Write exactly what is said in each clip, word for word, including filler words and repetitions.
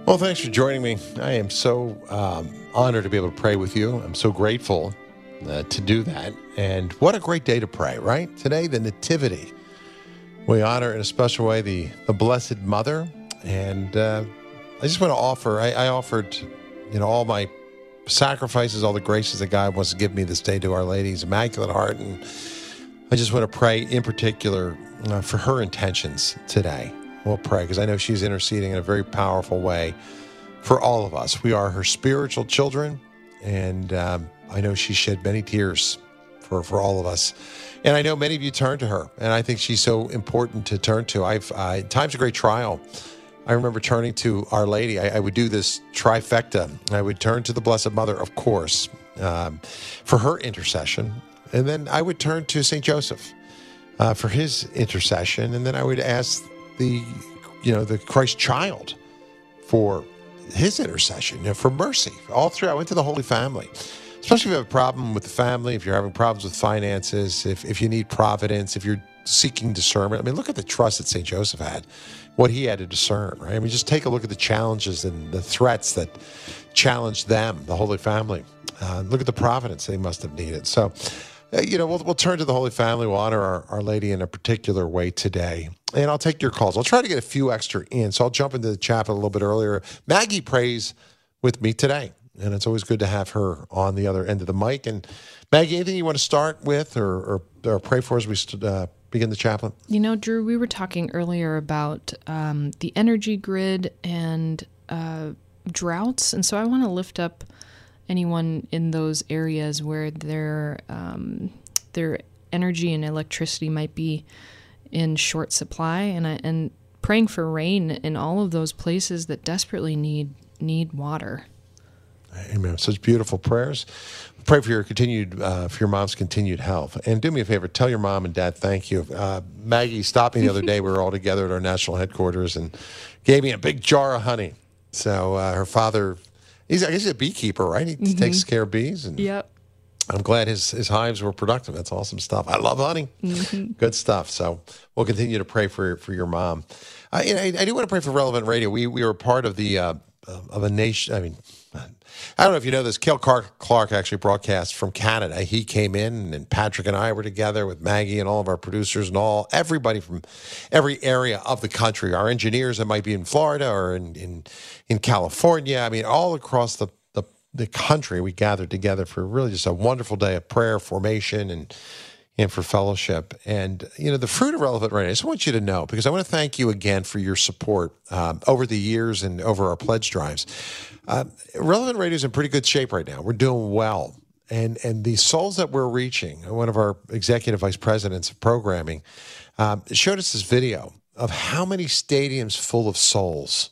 Well, thanks for joining me. I am so um, honored to be able to pray with you. I'm so grateful uh, to do that. And what a great day to pray, right? Today, the Nativity. We honor in a special way the, the Blessed Mother. And uh, I just want to offer, I, I offered, you know, all my sacrifices, all the graces that God wants to give me this day to Our Lady's Immaculate Heart. And I just want to pray in particular uh, for her intentions today. We'll pray because I know she's interceding in a very powerful way for all of us. We are her spiritual children, and um, I know she shed many tears for, for all of us. And I know many of you turn to her, and I think she's so important to turn to. I've uh, times of great trial, I remember turning to Our Lady. I, I would do this trifecta. I would turn to the Blessed Mother, of course, um, for her intercession, and then I would turn to Saint Joseph uh, for his intercession, and then I would ask the, you know, the Christ child for his intercession, you know, for mercy. All through, I went to the Holy Family, especially if you have a problem with the family, if you're having problems with finances, if, if you need providence, if you're seeking discernment. I mean, look at the trust that Saint Joseph had, what he had to discern, right? I mean, just take a look at the challenges and the threats that challenged them, the Holy Family. Uh, look at the providence they must have needed. So, uh, you know, we'll, we'll turn to the Holy Family. We'll honor our, our Lady in a particular way today. And I'll take your calls. I'll try to get a few extra in, so I'll jump into the chapel a little bit earlier. Maggie prays with me today, and it's always good to have her on the other end of the mic. And Maggie, anything you want to start with or, or, or pray for as we uh, begin the chaplain? You know, Drew, we were talking earlier about um, the energy grid and uh, droughts, and so I want to lift up anyone in those areas where their um, their energy and electricity might be in short supply, and I, and praying for rain in all of those places that desperately need need water. Amen. Such beautiful prayers. Pray for your continued, uh, for your mom's continued health. And do me a favor, tell your mom and dad thank you. Uh, Maggie stopped me the other day. We were all together at our national headquarters and gave me a big jar of honey. So uh, her father, he's I guess he's a beekeeper, right? He mm-hmm. takes care of bees. And yep. I'm glad his, his hives were productive. That's awesome stuff. I love honey. Mm-hmm. Good stuff. So we'll continue to pray for for your mom. Uh, and I, I do want to pray for Relevant Radio. We we were part of the uh, of a nation. I mean, I don't know if you know this. Cale Clark actually broadcast from Canada. He came in, and Patrick and I were together with Maggie and all of our producers and all everybody from every area of the country. Our engineers that might be in Florida or in in, in California. I mean, all across the the country, we gathered together for really just a wonderful day of prayer, formation, and and for fellowship. And, you know, the fruit of Relevant Radio, I just want you to know, because I want to thank you again for your support um, over the years and over our pledge drives. Uh, Relevant Radio is in pretty good shape right now. We're doing well. And and the souls that we're reaching, one of our executive vice presidents of programming um, showed us this video of how many stadiums full of souls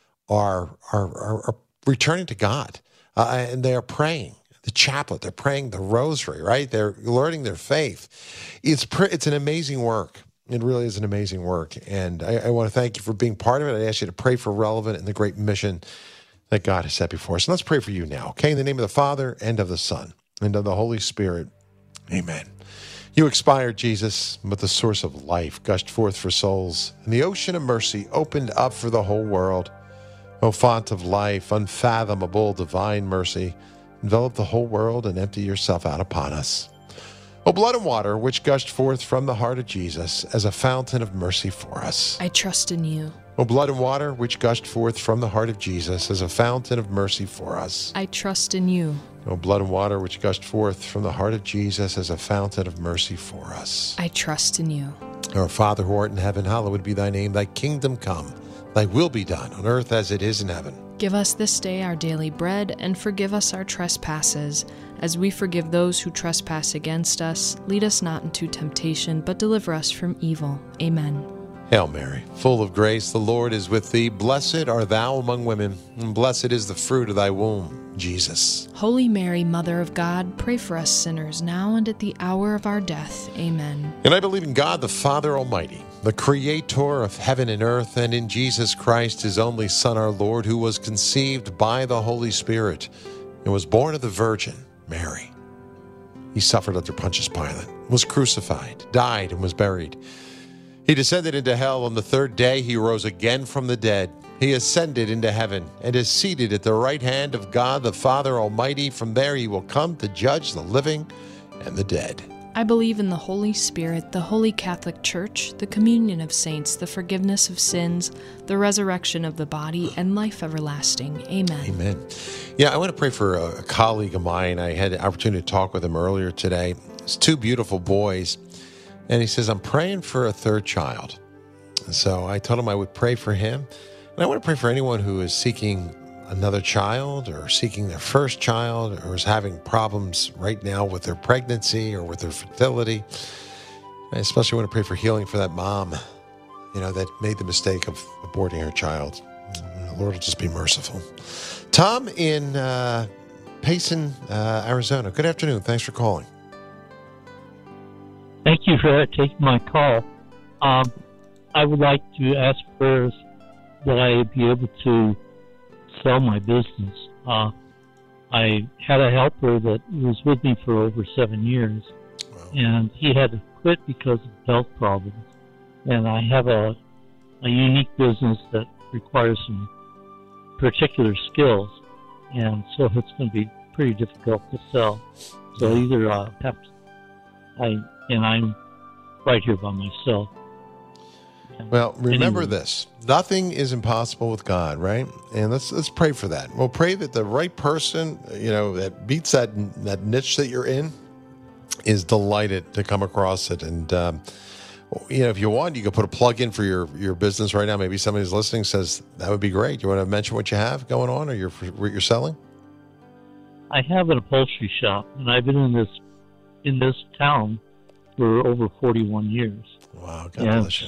are are are, are returning to God. Uh, and they are praying the chaplet. They're praying the rosary, right? They're learning their faith. It's pr- it's an amazing work. It really is an amazing work. And I, I want to thank you for being part of it. I ask you to pray for Relevant and the great mission that God has set before us. And let's pray for you now, okay? In the name of the Father, and of the Son, and of the Holy Spirit. Amen. You expired, Jesus, but the source of life gushed forth for souls, and the ocean of mercy opened up for the whole world. O font of life, unfathomable divine mercy, envelop the whole world and empty yourself out upon us. O blood and water, which gushed forth from the heart of Jesus as a fountain of mercy for us. I trust in you. O blood and water, which gushed forth from the heart of Jesus as a fountain of mercy for us. I trust in you. O blood and water, which gushed forth from the heart of Jesus as a fountain of mercy for us. I trust in you. Our Father who art in heaven, hallowed be thy name. Thy kingdom come. Thy will be done on earth as it is in heaven. Give us this day our daily bread, and forgive us our trespasses, as we forgive those who trespass against us. Lead us not into temptation, but deliver us from evil. Amen. Hail Mary, full of grace, the Lord is with thee. Blessed art thou among women, and blessed is the fruit of thy womb, Jesus. Holy Mary, Mother of God, pray for us sinners, now and at the hour of our death. Amen. And I believe in God, the Father Almighty, the Creator of heaven and earth, and in Jesus Christ, his only Son, our Lord, who was conceived by the Holy Spirit and was born of the Virgin Mary. He suffered under Pontius Pilate, was crucified, died, and was buried. He descended into hell. On the third day, he rose again from the dead. He ascended into heaven and is seated at the right hand of God the Father Almighty. From there he will come to judge the living and the dead. I believe in the Holy Spirit, the Holy Catholic Church, the communion of saints, the forgiveness of sins, the resurrection of the body, and life everlasting. Amen. Amen. Yeah, I want to pray for a, a colleague of mine. I had the opportunity to talk with him earlier today. It's two beautiful boys. And he says, I'm praying for a third child. And so I told him I would pray for him. And I want to pray for anyone who is seeking another child or seeking their first child or is having problems right now with their pregnancy or with their fertility. I especially want to pray for healing for that mom, you know, that made the mistake of aborting her child. The Lord will just be merciful. Tom in uh, Payson, uh, Arizona. Good afternoon. Thanks for calling. Thank you for taking my call. Um, I would like to ask first that I be able to sell my business. Uh, I had a helper that was with me for over seven years, wow. and he had to quit because of health problems. And I have a, a unique business that requires some particular skills, and so it's going to be pretty difficult to sell. So either uh, have to, I and I'm right here by myself. Well, remember anyway. this. Nothing is impossible with God, right? And let's let's pray for that. We'll pray that the right person, you know, that beats that that niche that you're in is delighted to come across it. And, um, you know, if you want, you can put a plug in for your, your business right now. Maybe somebody's listening says, that would be great. You want to mention what you have going on or you're, what you're selling? I have an upholstery shop, and I've been in this in this town for over forty-one years. Wow, God and bless you.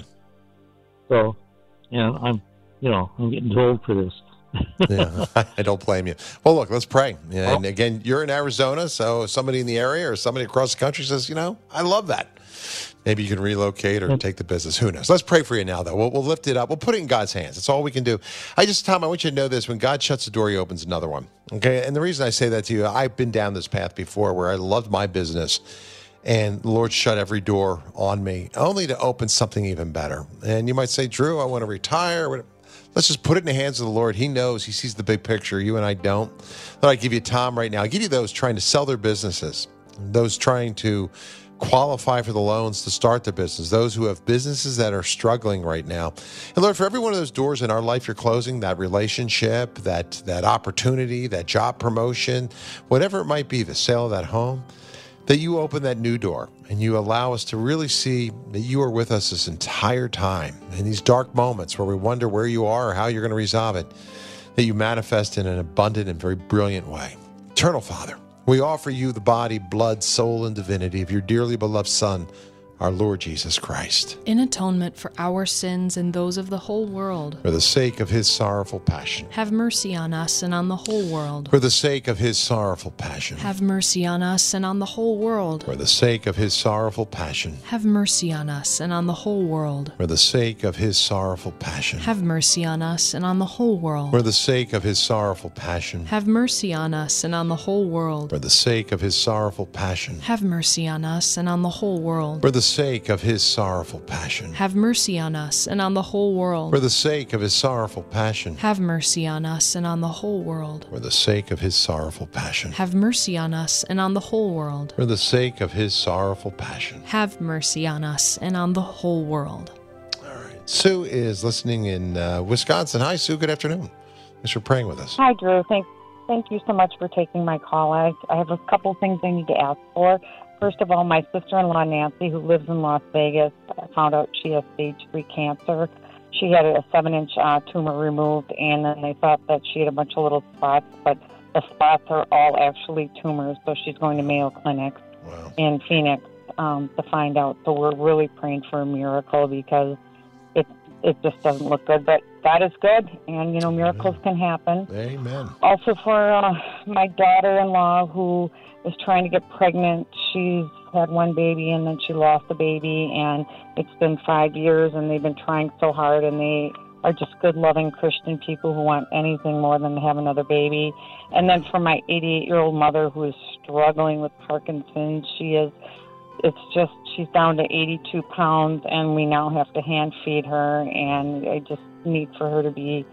So, and I'm, you know, I'm getting too old for this. Yeah, I don't blame you. Well, look, let's pray. And again, you're in Arizona, so somebody in the area or somebody across the country says, you know, I love that. Maybe you can relocate or take the business. Who knows? Let's pray for you now, though. We'll, we'll lift it up. We'll put it in God's hands. That's all we can do. I just, Tom, I want you to know this. When God shuts a door, he opens another one. Okay? And the reason I say that to you, I've been down this path before where I loved my business. And the Lord shut every door on me, only to open something even better. And you might say, Drew, I want to retire. Let's just put it in the hands of the Lord. He knows. He sees the big picture. You and I don't. Let I give you Tom right now. I give you those trying to sell their businesses, those trying to qualify for the loans to start their business, those who have businesses that are struggling right now. And Lord, for every one of those doors in our life you're closing, that relationship, that, that opportunity, that job promotion, whatever it might be, the sale of that home, that you open that new door and you allow us to really see that you are with us this entire time. In these dark moments where we wonder where you are or how you're going to resolve it, that you manifest in an abundant and very brilliant way. Eternal Father, we offer you the body, blood, soul, and divinity of your dearly beloved Son, our Lord Jesus Christ. In atonement for our sins and those of the whole world. For the sake of his sorrowful passion. Have mercy on us and on the whole world. For the sake of his sorrowful passion. Have mercy on us and on the whole world. For the sake of his sorrowful passion. Have mercy on us and on the whole world. For the sake of his sorrowful passion. Have mercy on us and on the whole world. For the sake of his sorrowful passion. Have mercy on us and on the whole world. For the sake of his sorrowful passion. Have mercy on us and on the whole world. For the sake of his sorrowful passion. Have mercy on us and on the whole world. For the sake of his sorrowful passion. Have mercy on us and on the whole world. For the sake of his sorrowful passion. Have mercy on us and on the whole world. For the sake of his sorrowful passion. Have mercy on us and on the whole world. All right. Sue is listening in uh, Wisconsin. Hi, Sue. Good afternoon. Thanks for praying with us. Hi, Drew. Thank, thank you so much for taking my call. I, I have a couple things I need to ask for. First of all, my sister-in-law, Nancy, who lives in Las Vegas, found out she has stage three cancer. She had a seven-inch uh, tumor removed, and then they thought that she had a bunch of little spots, but the spots are all actually tumors, so she's going to Mayo Clinic Wow. in Phoenix um, to find out. So we're really praying for a miracle because it it just doesn't look good. But God is good, and, you know, miracles Amen. can happen. Amen. Also for uh, my daughter-in-law who is trying to get pregnant. She's had one baby and then she lost a baby, and it's been five years and they've been trying so hard, and they are just good, loving Christian people who want anything more than to have another baby. And then for my eighty-eight-year-old mother who is struggling with Parkinson's, she is, it's just, she's down to eighty-two pounds, and we now have to hand feed her, and I just need for her to be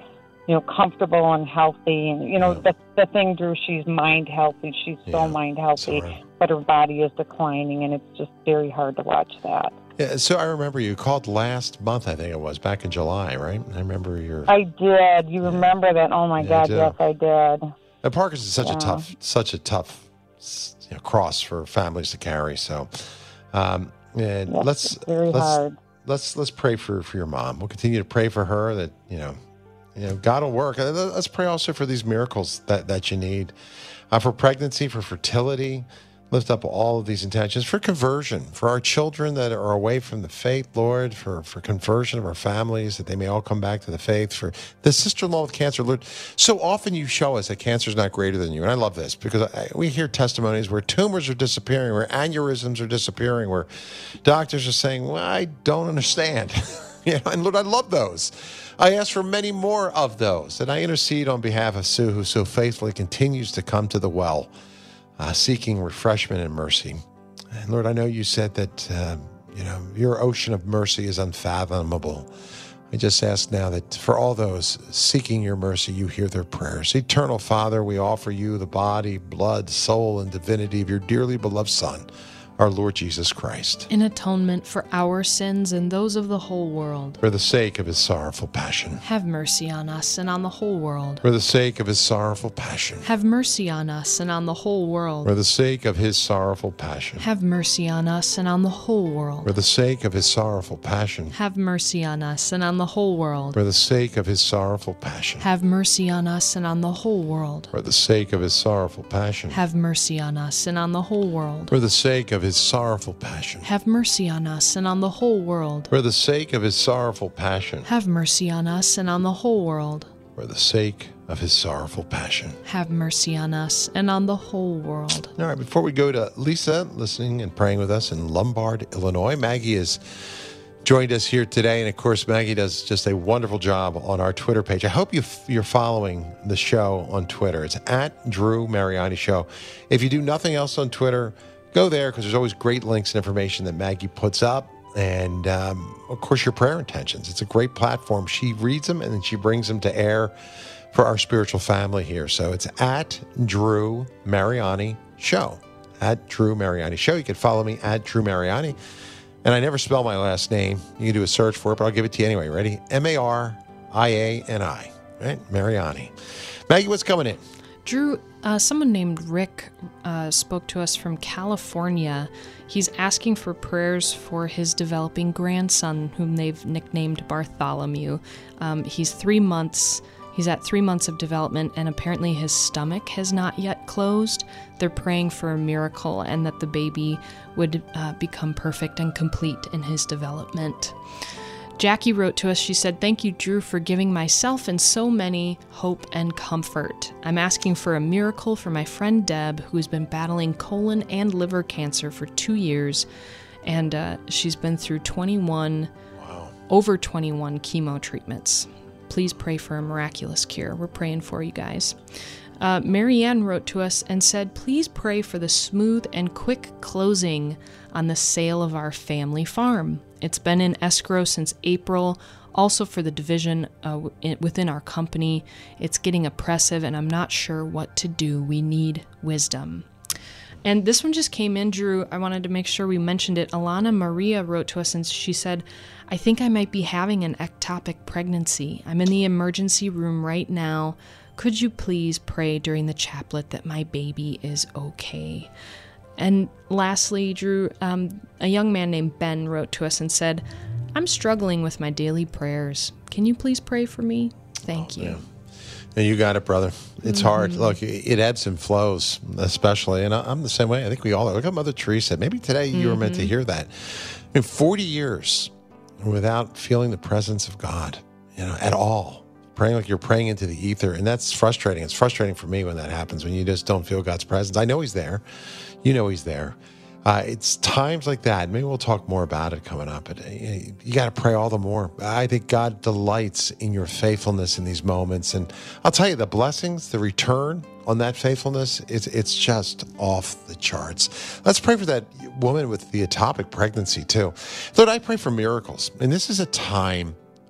you know, comfortable and healthy. And, you know, Yeah. the, the thing, Drew, she's mind healthy. She's so Yeah. mind healthy, Sorry. but her body is declining, and it's just very hard to watch that. Yeah, so I remember you called last month, I think it was, back in July, right? I remember your... I did. You remember that? Oh, my Yeah, I God, do. yes, I did. And Parkinson's is such Yeah. a tough, such a tough you know, cross for families to carry. So, um, and Yes, let's it's very let's hard. let's let's pray for, for your mom. We'll continue to pray for her that you know, you know, God will work. And let's pray also for these miracles that that you need, uh, for pregnancy, for fertility. Lift up all of these intentions for conversion, for our children that are away from the faith, Lord, for, for conversion of our families, that they may all come back to the faith, for the sister-in-law with cancer, Lord. So often you show us that cancer is not greater than you. And I love this because I, we hear testimonies where tumors are disappearing, where aneurysms are disappearing, where doctors are saying, well, I don't understand. you know, and Lord, I love those. I ask for many more of those. And I intercede on behalf of Sue, who so faithfully continues to come to the well, Uh, seeking refreshment and mercy. And Lord, I know you said that, uh, you know, your ocean of mercy is unfathomable. I just ask now that for all those seeking your mercy, you hear their prayers. Eternal Father, we offer you the body, blood, soul, and divinity of your dearly beloved Son, our Lord Jesus Christ, In atonement for our sins and those of the whole world. for the sake of his sorrowful passion. Have mercy on us and on the whole world. For the sake of his sorrowful passion. Have mercy on us and on the whole world. For the sake of his sorrowful passion. Have mercy on us and on the whole world. For the sake of his sorrowful passion. Have mercy on us and on the whole world. For the sake of his sorrowful passion. Have mercy on us and on the whole world. For the sake of his sorrowful passion. Have mercy on us and on the whole world. For the sake of his sorrowful passion. Have mercy on us and on the whole world. For the sake of his sorrowful passion. Have mercy on us and on the whole world. For the sake of his sorrowful passion. Have mercy on us and on the whole world. All right, before we go to Lisa, listening and praying with us in Lombard, Illinois, Maggie has joined us here today. And of course, Maggie does just a wonderful job on our Twitter page. I hope you f- you're following the show on Twitter. It's at Drew Mariani Show. If you do nothing else on Twitter, go there because there's always great links and information that Maggie puts up. And, um, of course, your prayer intentions. It's a great platform. She reads them and then she brings them to air for our spiritual family here. So it's at Drew Mariani Show. At Drew Mariani Show. You can follow me at Drew Mariani. And I never spell my last name. You can do a search for it, but I'll give it to you anyway. Ready? M A R I A N I. Right? Mariani. Maggie, what's coming in? Drew, uh, someone named Rick uh, spoke to us from California. He's asking for prayers for his developing grandson, whom they've nicknamed Bartholomew. Um, he's three months. He's at three months of development, and apparently his stomach has not yet closed. They're praying for a miracle and that the baby would uh, become perfect and complete in his development. Jackie wrote to us, she said, "Thank you, Drew, for giving myself and so many hope and comfort. I'm asking for a miracle for my friend Deb, who's been battling colon and liver cancer for two years, and uh, she's been through twenty-one, Wow. over twenty-one chemo treatments. Please pray for a miraculous cure. We're praying for you guys." Uh, Marianne wrote to us and said, "Please pray for the smooth and quick closing on the sale of our family farm. It's been in escrow since April, also for the division uh, within our company. It's getting oppressive, and I'm not sure what to do. We need wisdom." And this one just came in, Drew. I wanted to make sure we mentioned it. Alana Maria wrote to us and she said, "I think I might be having an ectopic pregnancy. I'm in the emergency room right now. Could you please pray during the chaplet that my baby is okay?" And lastly, Drew, um, a young man named Ben wrote to us and said, "I'm struggling with my daily prayers. Can you please pray for me? Thank Oh, you." man. And you got it, brother. It's Mm-hmm. hard. Look, it ebbs and flows, especially. And I- I'm the same way. I think we all are. Look at Mother Teresa. Maybe today you were meant to hear that. I mean, forty years without feeling the presence of God, you know, at all. Praying like you're praying into the ether. And that's frustrating. It's frustrating for me when that happens, when you just don't feel God's presence. I know he's there. You know he's there. Uh, it's times like that. Maybe we'll talk more about it coming up. But uh, you got to pray all the more. I think God delights in your faithfulness in these moments. And I'll tell you, the blessings, the return on that faithfulness, it's, it's just off the charts. Let's pray for that woman with the ectopic pregnancy too. Lord, I pray for miracles. And this is a time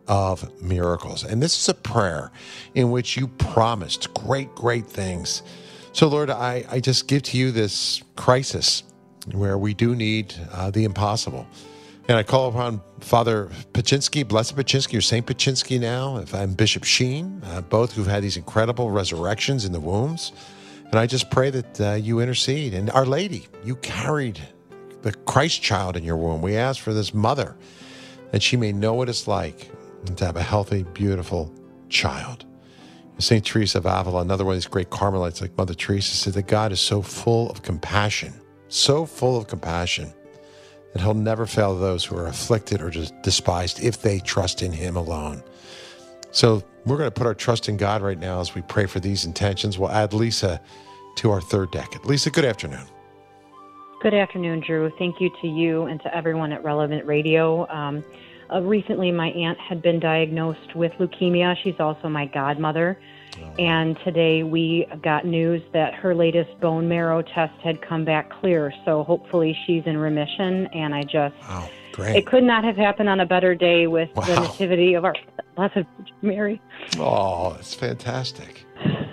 of miracles. And this is a prayer in which you promised great, great things. So, Lord, I, I just give to you this crisis where we do need uh, the impossible. And I call upon Father Paczynski, Blessed Paczynski, or Saint Paczynski now, if I'm Bishop Sheen, uh, both who've had these incredible resurrections in the wombs. And I just pray that uh, you intercede. And Our Lady, you carried the Christ child in your womb. We ask for this mother, that she may know what it's like to have a healthy, beautiful child. Saint Teresa of Avila, another one of these great Carmelites like Mother Teresa, said that God is so full of compassion, so full of compassion, that he'll never fail those who are afflicted or just despised if they trust in him alone. So we're going to put our trust in God right now as we pray for these intentions. We'll add Lisa to our third decade. Lisa, good afternoon. Good afternoon, Drew. Thank you to you and to everyone at Relevant Radio. Um, uh, recently, my aunt had been diagnosed with leukemia. She's also my godmother. Oh. And today we got news that her latest bone marrow test had come back clear. So hopefully she's in remission. And I just, wow, great. It could not have happened on a better day with wow. the nativity of our Blessed Mary. Oh, it's fantastic.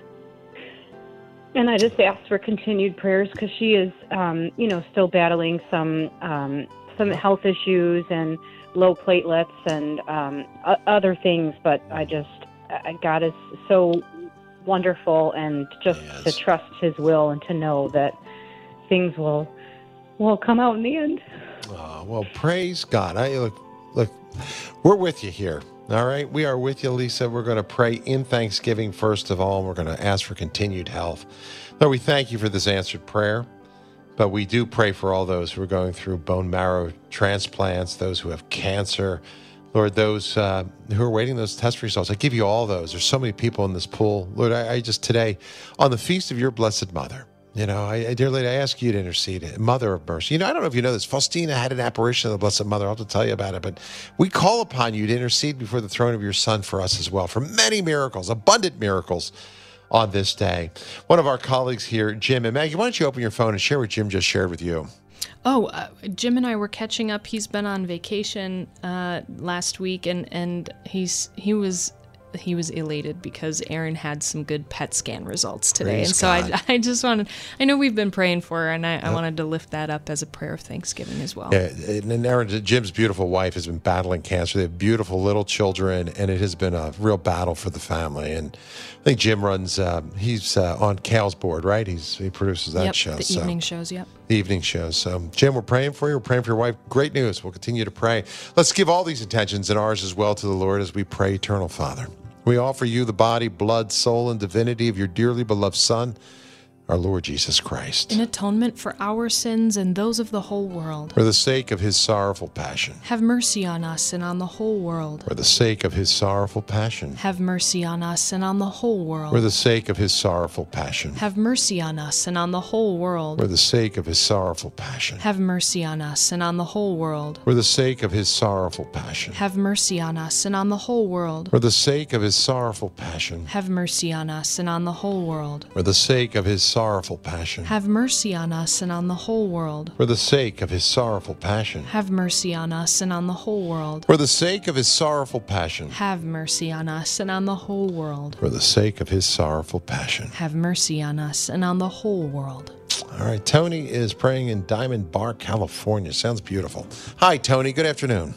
And I just ask for continued prayers because she is, um, you know, still battling some um, some health issues and low platelets and um, other things. But I just, God is so wonderful, and just yes. to trust His will and to know that things will will come out in the end. Oh, well, praise God. I look, look, we're with you here. All right, we are with you, Lisa. We're going to pray in thanksgiving first of all, and we're going to ask for continued health. Lord, we thank you for this answered prayer, but we do pray for all those who are going through bone marrow transplants, those who have cancer, Lord, those uh, who are waiting those test results. I give you all those. There's so many people in this pool. Lord, I, I just today, on the feast of your Blessed Mother, you know, I, I, dear Lady, I ask you to intercede, Mother of Mercy. You know, I don't know if you know this. Faustina had an apparition of the Blessed Mother. I'll have to tell you about it. But we call upon you to intercede before the throne of your Son for us as well, for many miracles, abundant miracles on this day. One of our colleagues here, Jim, and Maggie, why don't you open your phone and share what Jim just shared with you? Oh, uh, Jim and I were catching up. He's been on vacation uh, last week, and, and he's he was... he was elated because Aaron had some good P E T scan results today. Praise and so I, I just wanted, I know we've been praying for her, and I, yep. I wanted to lift that up as a prayer of thanksgiving as well. Yeah, and Aaron, Jim's beautiful wife has been battling cancer. They have beautiful little children, and it has been a real battle for the family. And I think Jim runs, uh, he's uh, on Cal's board, right? He's He produces that yep, show. the so. evening shows, yep. The evening shows. So, Jim, we're praying for you. We're praying for your wife. Great news. We'll continue to pray. Let's give all these intentions and ours as well to the Lord as we pray, Eternal Father. We offer you the body, blood, soul, and divinity of your dearly beloved Son, our Lord Jesus Christ. In atonement for our sins and those of the whole world. For the sake of his sorrowful passion. Have mercy on us and on the whole world. For the sake of his sorrowful passion. Have mercy on us and on the whole world. For the sake of his sorrowful passion. Have mercy on us and on the whole world. For the sake of his sorrowful passion. Have mercy on us and on the whole world. For the sake of his sorrowful passion. Have mercy on us and on the whole world. For the sake of his sorrowful passion. Have mercy on us and on the whole world. For the sake of his sorrowful passion. Have mercy on us and on the whole world. For the sake of his sorrowful passion. Have mercy on us and on the whole world. For the sake of his sorrowful passion. Have mercy on us and on the whole world. For the sake of his sorrowful passion. Have mercy on us and on the whole world. All right, Tony is praying in Diamond Bar, California. Sounds beautiful. Hi, Tony. Good afternoon.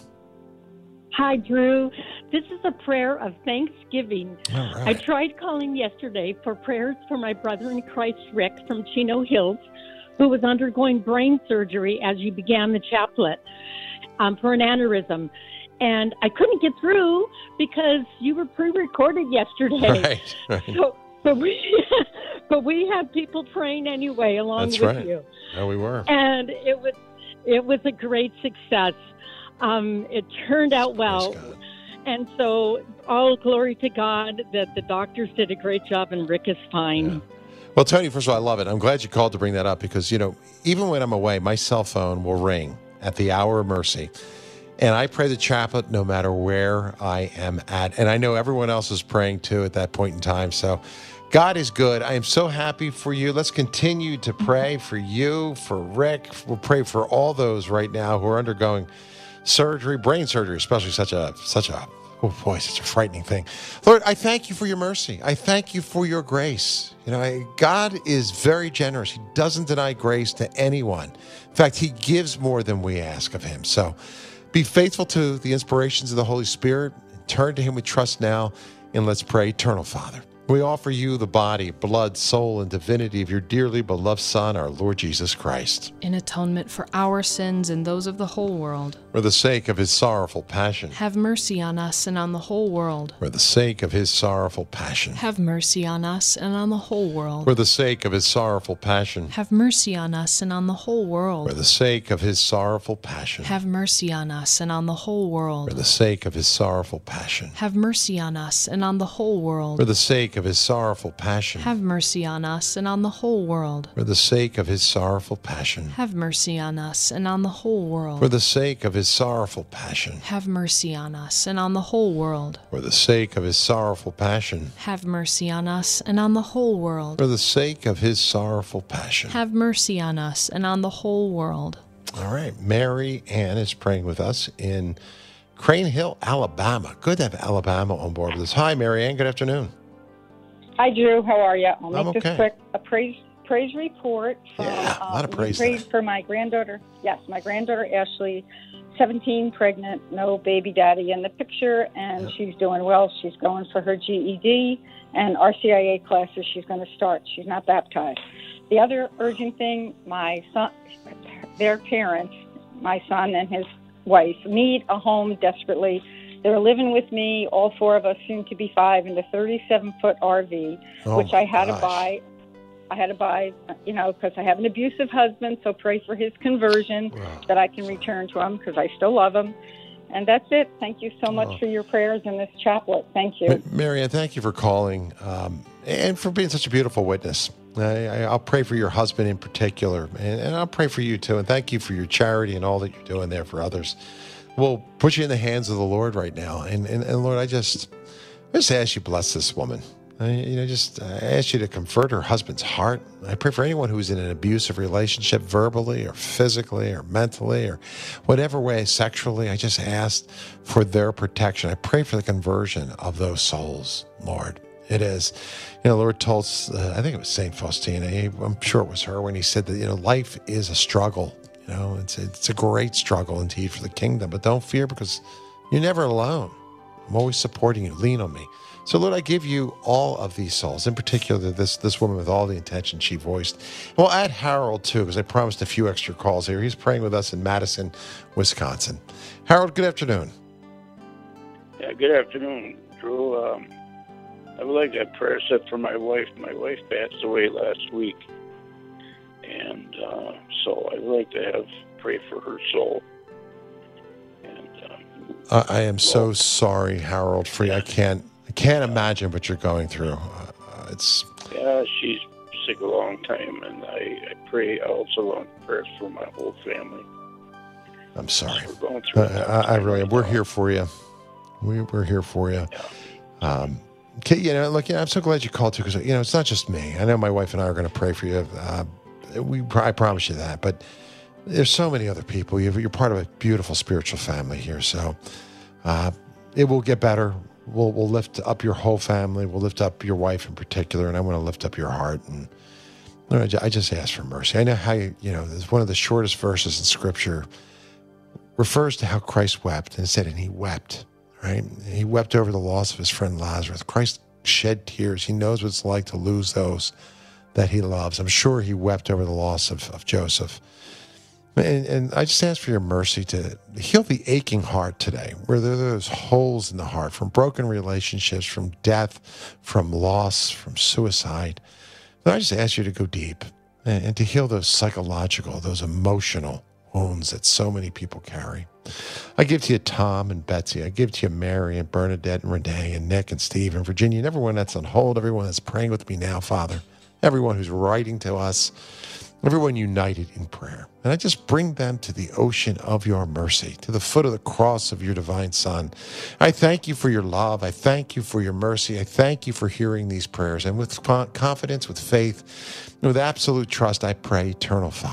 Hi, Drew. This is a prayer of thanksgiving. All right. I tried calling yesterday for prayers for my brother in Christ, Rick, from Chino Hills, who was undergoing brain surgery as you began the chaplet um, for an aneurysm. And I couldn't get through because you were pre-recorded yesterday. Right, right. So, but we, but we had people praying anyway along That's with right. you. Yeah, we were. And it was, it was a great success. Um, it turned out well. And so all glory to God that the doctors did a great job and Rick is fine. Yeah. Well, Tony, first of all, I love it. I'm glad you called to bring that up because, you know, even when I'm away, my cell phone will ring at the hour of mercy. And I pray the chaplet no matter where I am at. And I know everyone else is praying too at that point in time. So God is good. I am so happy for you. Let's continue to pray for you, for Rick. We'll pray for all those right now who are undergoing surgery, brain surgery, especially such a, such a, Oh boy, such a frightening thing. Lord, I thank you for your mercy. I thank you for your grace. You know, I, God is very generous. He doesn't deny grace to anyone. In fact, he gives more than we ask of him. So be faithful to the inspirations of the Holy Spirit. Turn to him with trust now, and let's pray. Eternal Father, we offer you the body, blood, soul, and divinity of your dearly beloved Son, our Lord Jesus Christ. In atonement for our sins and those of the whole world. For the sake of his sorrowful passion. Have mercy on us and on the whole world. For the sake of his sorrowful passion. Have mercy on us and on the whole world. For the sake of his sorrowful passion. Have mercy on us and on the whole world. For the sake of his sorrowful passion. Have mercy on us and on the whole world. For the sake of his sorrowful passion. Have mercy on us and on the whole world. For the sake of his sorrowful passion. Have mercy on us and on the whole world. For the sake of his sorrowful passion. Have mercy on us and on the whole world. For the sake of his sorrowful passion. Have mercy on us and on the whole world. For the sake of his sorrowful passion. Have mercy on us and on the whole world. For the sake of his sorrowful passion. Have mercy on us and on the whole world. All right. Mary Ann is praying with us in Crane Hill, Alabama. Good to have Alabama on board with us. Hi, Mary Ann. Good afternoon. Hi, Drew. How are you? I'll make I'm okay. this quick. A praise praise report. From, Yeah, a lot of um, praise Praise today. for my granddaughter. Yes, my granddaughter Ashley, seventeen, pregnant, no baby daddy in the picture, and Yep. she's doing well. She's going for her G E D and R C I A classes. She's going to start. She's not baptized. The other urgent thing, my son, their parents, my son and his wife, need a home desperately. They're living with me, all four of us, soon to be five, in the thirty-seven foot R V, Oh, which I had gosh. to buy. I had to buy, you know, because I have an abusive husband, so pray for his conversion, Wow. that I can return to him, because I still love him. And that's it. Thank you so much Oh. for your prayers in this chaplet. Thank you. Ma- Mary Ann, thank you for calling um, and for being such a beautiful witness. I, I, I'll pray for your husband in particular, and, and I'll pray for you too. And thank you for your charity and all that you're doing there for others. We'll put you in the hands of the Lord right now. And, and, and Lord, I just, I just ask you bless this woman. I, you know, just I ask you to comfort her husband's heart. I pray for anyone who's in an abusive relationship, verbally or physically or mentally or whatever way, sexually. I just ask for their protection. I pray for the conversion of those souls, Lord. It is. You know, the Lord told, uh, I think it was Saint Faustina, he- I'm sure it was her, when he said that, you know, life is a struggle. You know, it's, it's a great struggle indeed for the kingdom, but don't fear because you're never alone. I'm always supporting you. Lean on me. So, Lord, I give you all of these souls, in particular this this woman with all the intention she voiced. And we'll add Harold, too, because I promised a few extra calls here. He's praying with us in Madison, Wisconsin. Harold, good afternoon. Yeah, good afternoon, Drew. Um, I would like to have prayer set for my wife. My wife passed away last week, and uh, so I would like to have pray for her soul. And um, Uh, I am so sorry, Harold, for you. I can't, I can't imagine what you're going through. Uh, uh, it's yeah, she's sick a long time, and I, I pray I also want prayers for my whole family. I'm sorry. We're going through. I, a tough I, I time really, right we're now. here for you. We, we're here for you. Yeah. Um, okay, you know, look, yeah, I'm so glad you called too, because you know it's not just me. I know my wife and I are going to pray for you. Uh, we, I promise you that. But there's so many other people. You're, you're part of a beautiful spiritual family here, so uh, it will get better. We'll we'll lift up your whole family. We'll lift up your wife in particular, and I want to lift up your heart. And Lord, I ju- I just ask for mercy. I know how you, you know, it's one of the shortest verses in Scripture refers to how Christ wept, and it said, and he wept. Right? He wept over the loss of his friend Lazarus. Christ shed tears. He knows what it's like to lose those that he loves. I'm sure he wept over the loss of, of Joseph. And, and I just ask for your mercy to heal the aching heart today, where there are those holes in the heart from broken relationships, from death, from loss, from suicide. But I just ask you to go deep and, and to heal those psychological, those emotional wounds that so many people carry. I give to you Tom and Betsy. I give to you Mary and Bernadette and Renee and Nick and Steve and Virginia and everyone that's on hold, everyone that's praying with me now, Father, everyone who's writing to us, everyone united in prayer. And I just bring them to the ocean of your mercy, to the foot of the cross of your divine Son. I thank you for your love. I thank you for your mercy. I thank you for hearing these prayers. And with confidence, with faith, and with absolute trust, I pray, Eternal Father,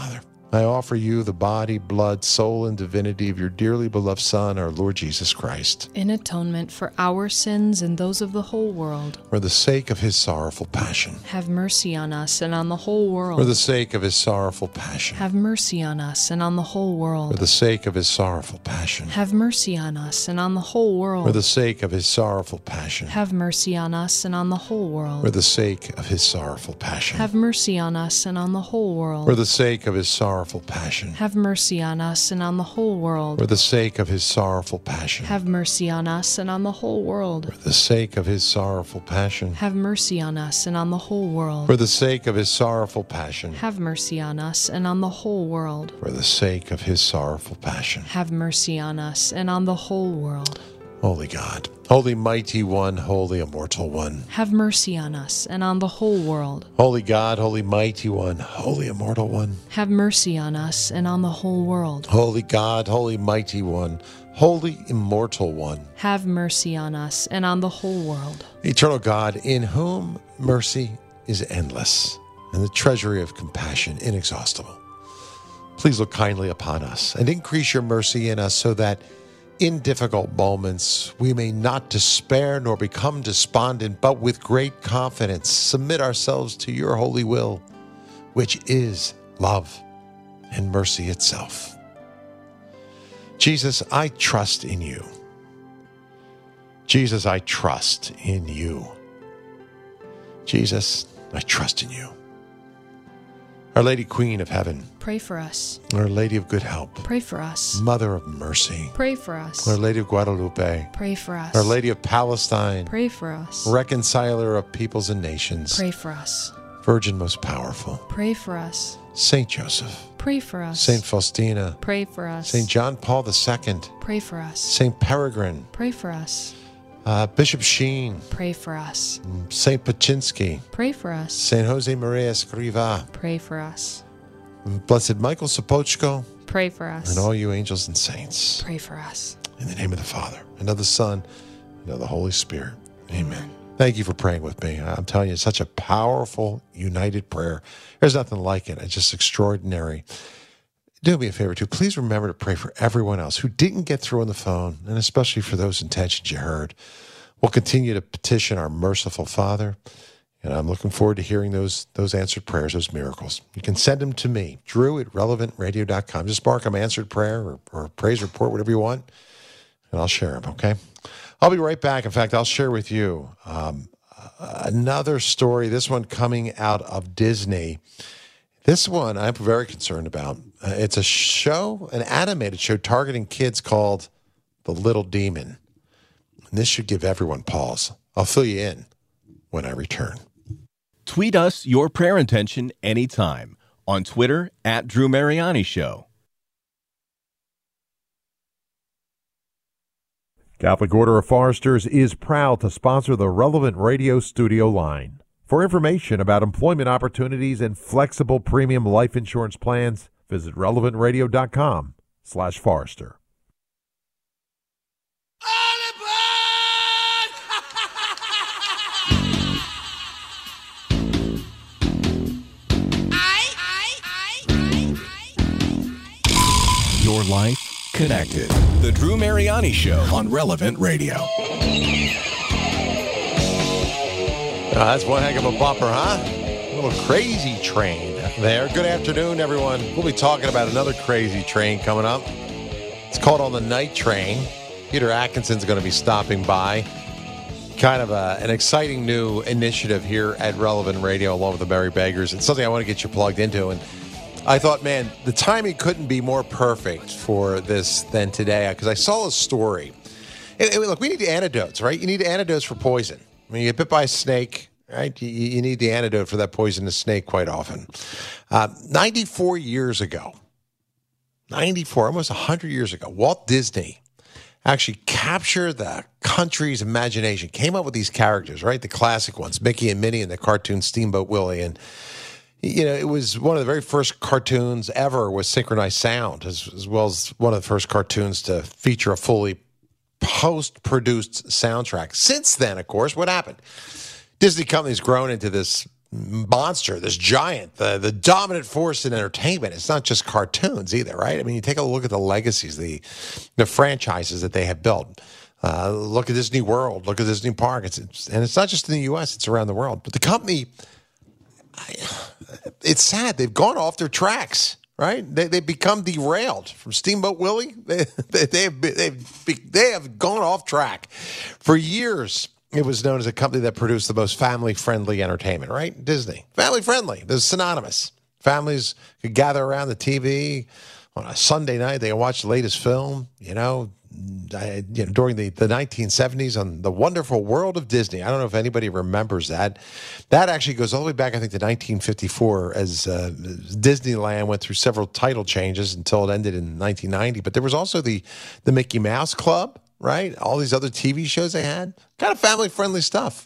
I offer you the body, blood, soul, and divinity of your dearly beloved Son, our Lord Jesus Christ, in atonement for our sins and those of the whole world. for the sake of his sorrowful passion. Have mercy on us and on the whole world. For the sake of his sorrowful passion. Have mercy on us and on the whole world. For the sake of his sorrowful passion. Have mercy on us and on the whole world. For the sake of his sorrowful passion. Have mercy on us and on the whole world. For the sake of his sorrowful passion. Have mercy on us and on the whole world. For the sake of his sorrowful passion. Have mercy on us and on the whole world. For the sake of his sorrowful passion. Have mercy on us and on the whole world. For the sake of his sorrowful passion. Have mercy on us and on the whole world. For the sake of his sorrowful passion. Have mercy on us and on the whole world. For the sake of his sorrowful passion. Have mercy on us and on the whole world. Holy God, Holy Mighty One, Holy Immortal One. Have mercy on us and on the whole world. Holy God, Holy Mighty One, Holy Immortal One. Have mercy on us and on the whole world. Holy God, Holy Mighty One, Holy Immortal One. Have mercy on us and on the whole world. Eternal God, in whom mercy is endless and the treasury of compassion inexhaustible. Please look kindly upon us and increase your mercy in us so that in difficult moments we may not despair nor become despondent, but with great confidence submit ourselves to your holy will, which is love and mercy itself. Jesus, I trust in you. Jesus, I trust in you. Jesus, I trust in you. Our Lady Queen of Heaven, Pray for us. Our Lady of Good Help, Pray for us. Mother of Mercy, Pray for us. Our Lady of Guadalupe, Pray for us. Our Lady of Palestine, Pray for us. Reconciler of peoples and nations, Pray for us. Virgin most powerful, Pray for us. Saint Joseph, Pray for us. Saint Faustina, Pray for us. Saint John Paul the Second, Pray for us. Saint Peregrine, Pray for us. uh, Bishop Sheen, Pray for us. Saint Paczynski, Pray for us. Saint Jose Maria Escriva, Pray for us. Blessed Michael Sopochko, Pray for us. and all you angels and saints. Pray for us. In the name of the Father, and of the Son, and of the Holy Spirit. Amen. Thank you for praying with me. I'm telling you, it's such a powerful, united prayer. There's nothing like it. It's just extraordinary. Do me a favor, too. Please remember to pray for everyone else who didn't get through on the phone, and especially for those intentions you heard. We'll continue to petition our merciful Father, and I'm looking forward to hearing those those answered prayers, those miracles. You can send them to me, Drew at relevant radio dot com. Just mark them answered prayer or, or praise report, whatever you want, and I'll share them, okay? I'll be right back. In fact, I'll share with you um, another story, this one coming out of Disney. This one I'm very concerned about. Uh, it's a show, an animated show targeting kids called The Little Demon. And this should give everyone pause. I'll fill you in when I return. Tweet us your prayer intention anytime on Twitter at Drew Mariani Show. Catholic Order of Foresters is proud to sponsor the Relevant Radio studio line. For information about employment opportunities and flexible premium life insurance plans, visit relevant radio dot com slash Forester. Your life connected. The Drew Mariani Show on Relevant Radio. Uh, that's one heck of a bumper, huh? A little crazy train there. Good afternoon, everyone. We'll be talking about another crazy train coming up. It's called On the Night Train. Peter Atkinson's going to be stopping by. Kind of a, an exciting new initiative here at Relevant Radio along with the Merry Beggars. It's something I want to get you plugged into. And I thought, man, the timing couldn't be more perfect for this than today because I saw a story. And, and look, we need antidotes, right? You need antidotes for poison. When you get bit by a snake, right, you, you need the antidote for that poisonous snake quite often. Uh, ninety-four years ago, ninety-four, almost one hundred years ago, Walt Disney actually captured the country's imagination, came up with these characters, right, the classic ones, Mickey and Minnie and the cartoon Steamboat Willie. And, you know, it was one of the very first cartoons ever with synchronized sound, as, as well as one of the first cartoons to feature a fully post-produced soundtrack. Since then, of course, what happened? Disney Company's grown into this monster, this giant, the the dominant force in entertainment. It's not just cartoons either, right? I mean, you take a look at the legacies, the the franchises that they have built. Uh, look at Disney World, look at Disney Park. It's, it's and it's not just in the U S; it's around the world. But the company, I, it's sad. They've gone off their tracks, right? They they've become derailed from Steamboat Willie. They they they have they've they have gone off track for years. It was known as a company that produced the most family-friendly entertainment, right? Disney. Family-friendly. This is synonymous. Families could gather around the T V on a Sunday night. They can watch the latest film, you know, I, you know during the, the nineteen seventies on The Wonderful World of Disney. I don't know if anybody remembers that. That actually goes all the way back, I think, to nineteen fifty-four as uh, Disneyland went through several title changes until it ended in nineteen ninety. But there was also the, the Mickey Mouse Club. Right? All these other T V shows they had, kind of family-friendly stuff.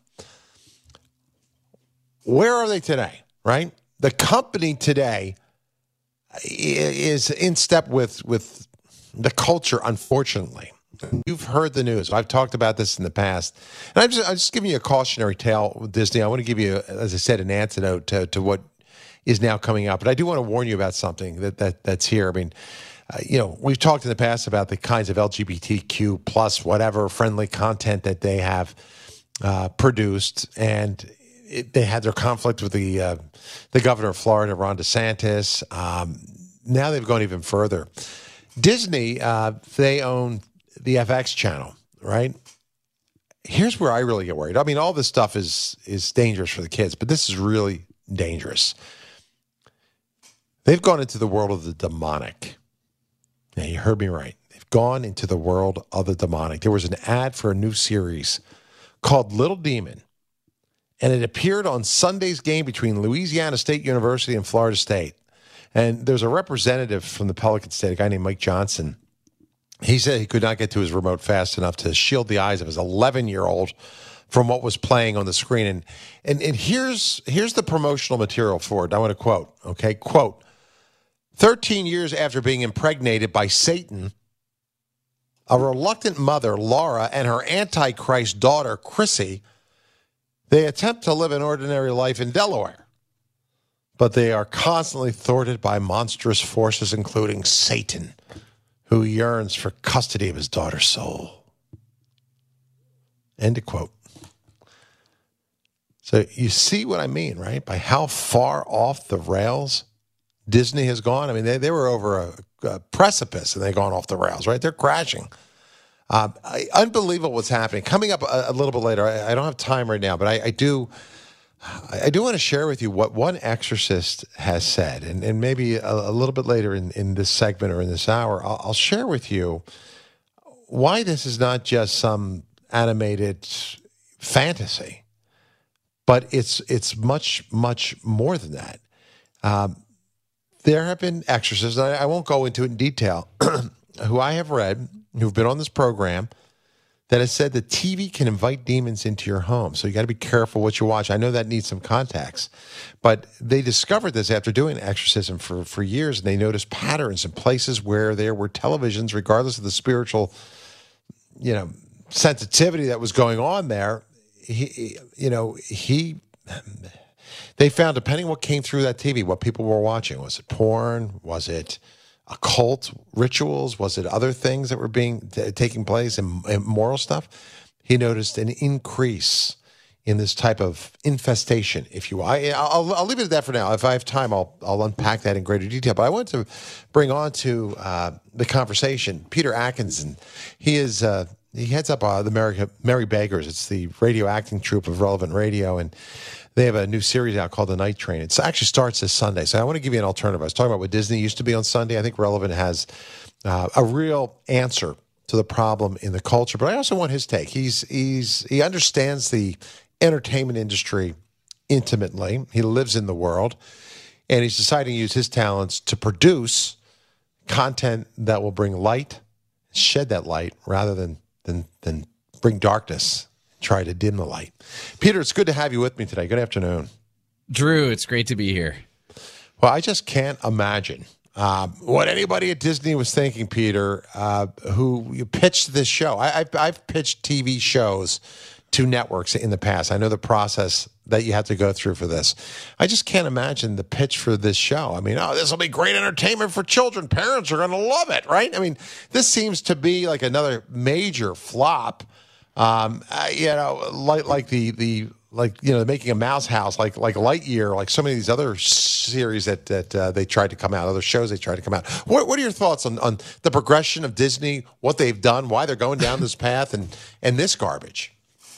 Where are they today, right? The company today is in step with, with the culture, unfortunately. You've heard the news. I've talked about this in the past. And I'm just, I'm just giving you a cautionary tale with Disney. I want to give you, as I said, an antidote to, to what is now coming out. But I do want to warn you about something that, that that's here. I mean, Uh, you know, we've talked in the past about the kinds of L G B T Q plus whatever friendly content that they have uh, produced, and it, they had their conflict with the uh, the governor of Florida, Ron DeSantis. Um, now they've gone even further. Disney, uh, they own the F X channel, right? Here's where I really get worried. I mean, all this stuff is is dangerous for the kids, but this is really dangerous. They've gone into the world of the demonic. Now, you heard me right. They've gone into the world of the demonic. There was an ad for a new series called Little Demon, and it appeared on Sunday's game between Louisiana State University and Florida State. And there's a representative from the Pelican State, a guy named Mike Johnson. He said he could not get to his remote fast enough to shield the eyes of his eleven-year-old from what was playing on the screen. And, and, and here's, here's the promotional material for it. I want to quote, okay? Quote, thirteen years after being impregnated by Satan, a reluctant mother, Laura, and her Antichrist daughter, Chrissy, they attempt to live an ordinary life in Delaware. But they are constantly thwarted by monstrous forces, including Satan, who yearns for custody of his daughter's soul. End of quote. So you see what I mean, right? By how far off the rails Disney has gone. I mean, they, they were over a, a precipice and they've gone off the rails, right? They're crashing. Uh, I, unbelievable what's happening. Coming up a, a little bit later, I, I don't have time right now, but I, I do I do want to share with you what one exorcist has said. And, and maybe a, a little bit later in, in this segment or in this hour, I'll, I'll share with you why this is not just some animated fantasy, but it's it's much, much more than that. Um, There have been exorcists, and I won't go into it in detail, who I have read, who've been on this program, that has said that T V can invite demons into your home. So you got to be careful what you watch. I know that needs some context. But they discovered this after doing exorcism for, for years, and they noticed patterns in places where there were televisions, regardless of the spiritual, you know, sensitivity that was going on there. He, you know, he... They found, depending on what came through that T V, what people were watching. Was it porn? Was it occult rituals? Was it other things that were being t- taking place and immoral stuff? He noticed an increase in this type of infestation, if you will. I, I'll, I'll leave it at that for now. If I have time, I'll, I'll unpack that in greater detail. But I want to bring on to uh, the conversation Peter Atkinson. He is uh, he heads up uh, the Merry, Merry Beggars. It's the radio acting troupe of Relevant Radio, and they have a new series out called The Night Train. It actually starts this Sunday, so I want to give you an alternative. I was talking about what Disney used to be on Sunday. I think Relevant has uh, a real answer to the problem in the culture, but I also want his take. He's he's he understands the entertainment industry intimately. He lives in the world, and he's deciding to use his talents to produce content that will bring light, shed that light, rather than than than bring darkness. Try to dim the light. Peter, it's good to have you with me today. Good afternoon. Drew, it's great to be here. Well, I just can't imagine uh, what anybody at Disney was thinking, Peter, uh, who you pitched this show. I, I've, I've pitched T V shows to networks in the past. I know the process that you have to go through for this. I just can't imagine the pitch for this show. I mean, oh, this will be great entertainment for children. Parents are going to love it, right? I mean, this seems to be like another major flop. Um, uh, you know, like like the the like you know, making a Mouse House, like like Lightyear, like so many of these other series that that uh, they tried to come out, other shows they tried to come out. What what are your thoughts on, on the progression of Disney, what they've done, why they're going down this path, and and this garbage?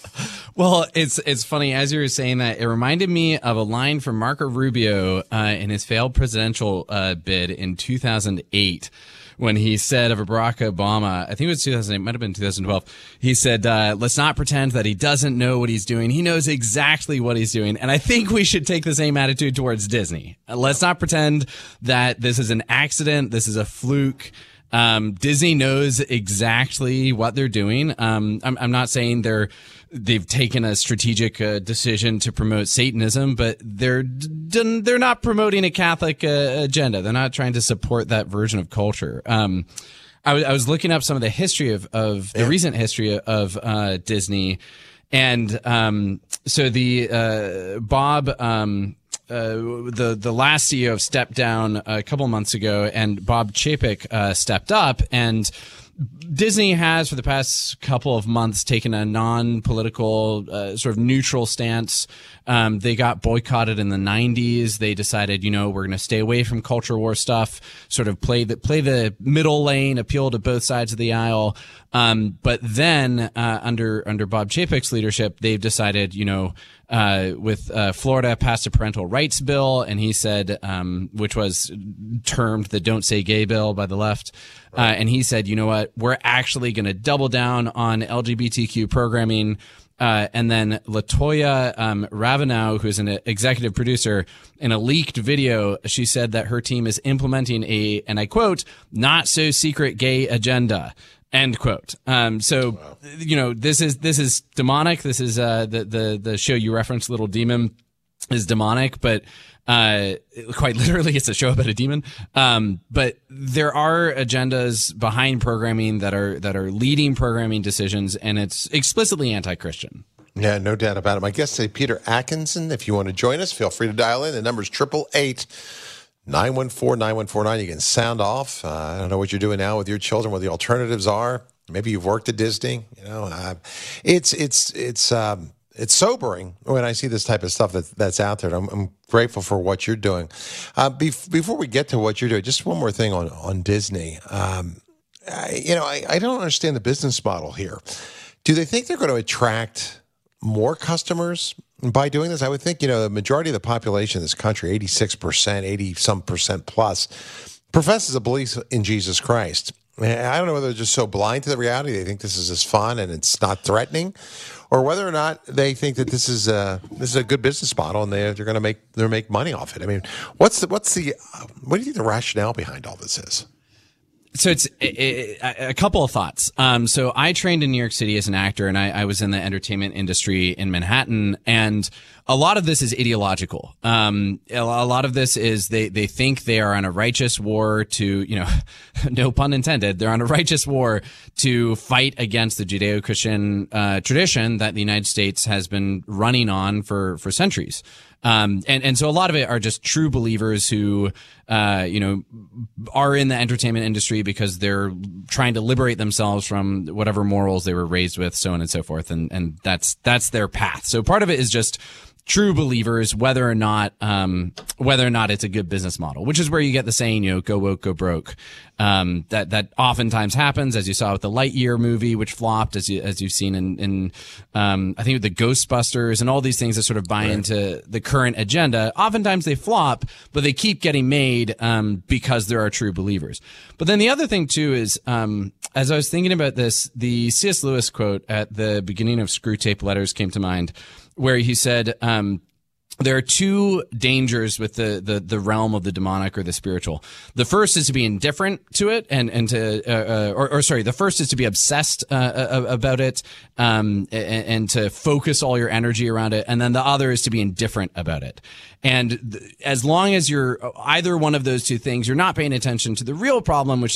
Well, it's it's funny, as you were saying that, it reminded me of a line from Marco Rubio uh, in his failed presidential uh, bid in two thousand eight. When he said of Barack Obama, I think it was two thousand eight, might have been two thousand twelve, he said, uh, let's not pretend that he doesn't know what he's doing. He knows exactly what he's doing. And I think we should take the same attitude towards Disney. Let's not pretend that this is an accident. This is a fluke. Um, Disney knows exactly what they're doing. Um, I'm, I'm not saying they're, they've taken a strategic uh, decision to promote Satanism, but they're, d- they're not promoting a Catholic uh, agenda. They're not trying to support that version of culture. Um, I, w- I was looking up some of the history of, of the yeah. recent history of, uh, Disney. And, um, so the, uh, Bob, um, Uh, the the last C E O stepped down a couple months ago, and Bob Chapek uh, stepped up. And Disney has, for the past couple of months, taken a non-political, uh, sort of neutral stance. Um, they got boycotted in the nineties. They decided, you know, we're going to stay away from culture war stuff, sort of play the play the middle lane, appeal to both sides of the aisle. Um, but then uh, under under Bob Chapek's leadership, they've decided, you know. Uh, with, uh, Florida passed a parental rights bill, and he said, um, which was termed the Don't Say Gay bill by the left. Right. Uh, and he said, you know what, we're actually going to double down on L G B T Q programming. Uh, and then LaToya, um, Ravenau, who's an executive producer, in a leaked video, she said that her team is implementing a, and I quote, not so secret gay agenda. End quote. Um, so, wow. you know, this is, this is demonic. This is, uh, the, the, the show you referenced, Little Demon, is demonic, but, uh, quite literally it's a show about a demon. Um, but there are agendas behind programming that are, that are leading programming decisions, and it's explicitly anti-Christian. Yeah, no doubt about it. My guest is Peter Atkinson. If you want to join us, feel free to dial in. The number is triple eight. nine one four, nine one four nine. You can sound off. Uh, I don't know what you're doing now with your children, what the alternatives are. Maybe you've worked at Disney. You know, uh, it's it's it's um, it's sobering when I see this type of stuff that that's out there. I'm, I'm grateful for what you're doing. Uh, bef- before we get to what you're doing, just one more thing on on Disney. Um, I, you know, I, I don't understand the business model here. Do they think they're going to attract more customers by doing this? I would think, you know, the majority of the population in this country, eighty-six percent, eighty some percent plus, professes a belief in Jesus Christ. I don't know whether they're just so blind to the reality, they think this is just fun and it's not threatening, or whether or not they think that this is a, this is a good business model and they're, they're going to make, they're make money off it. I mean, what's the, what's the, what do you think the rationale behind all this is? So it's a, a, a couple of thoughts. Um, so I trained in New York City as an actor, and I, I was in the entertainment industry in Manhattan. And a lot of this is ideological. Um, a lot of this is they, they think they are on a righteous war to, you know, no pun intended, they're on a righteous war to fight against the Judeo-Christian uh, tradition that the United States has been running on for, for centuries. Um, and, and so a lot of it are just true believers who, uh, you know, are in the entertainment industry because they're trying to liberate themselves from whatever morals they were raised with, so on and so forth. And, and that's, that's their path. So part of it is just true believers, whether or not, um, whether or not it's a good business model, which is where you get the saying, you know, go woke, go broke. Um, that, that oftentimes happens, as you saw with the Lightyear movie, which flopped, as you, as you've seen in, in, um, I think the Ghostbusters and all these things that sort of buy right. into the current agenda. Oftentimes they flop, but they keep getting made, um, because there are true believers. But then the other thing too is, um, as I was thinking about this, the C S Lewis quote at the beginning of Screw Tape Letters came to mind, where he said, um, there are two dangers with the, the, the realm of the demonic or the spiritual. The first is to be indifferent to it and, and to, uh, uh, or, or sorry, the first is to be obsessed, uh, about it, um, and, and to focus all your energy around it. And then the other is to be indifferent about it. And th- as long as you're either one of those two things, you're not paying attention to the real problem, which is